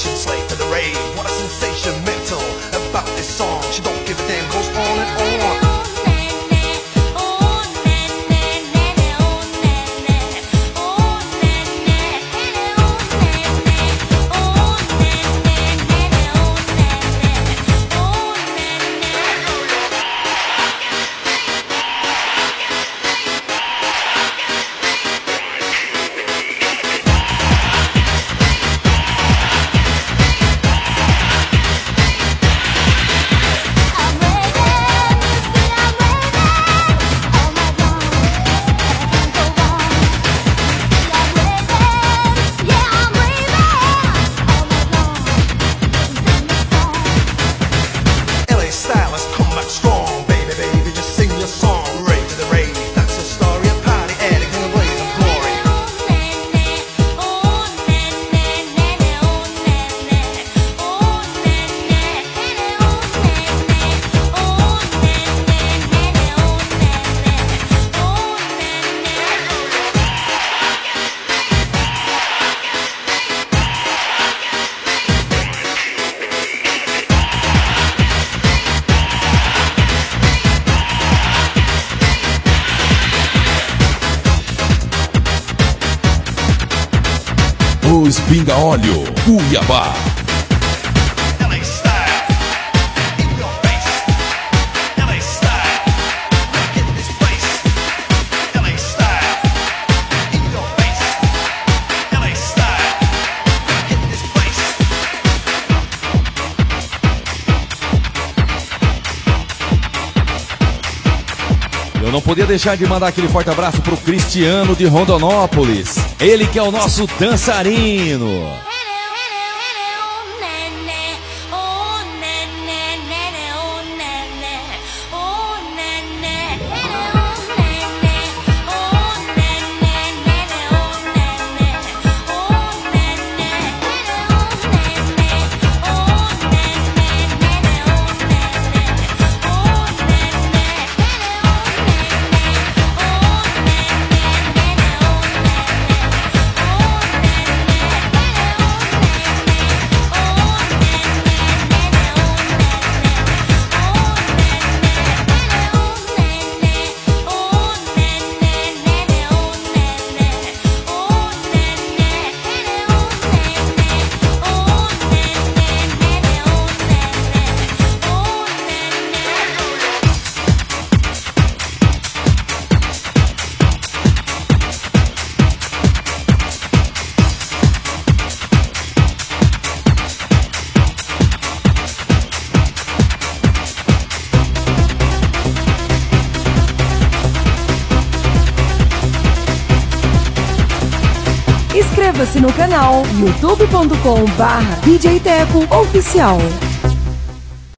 station, slave to the rave. What a sensation, mental about this song. She don't give a damn, goes on and on. Os Pinga Óleo, Cuiabá. Eu não podia deixar de mandar aquele forte abraço pro Cristiano de Rondonópolis. Ele que é o nosso dançarino. Inscreva-se no canal youtube.com/DJ Teco Oficial.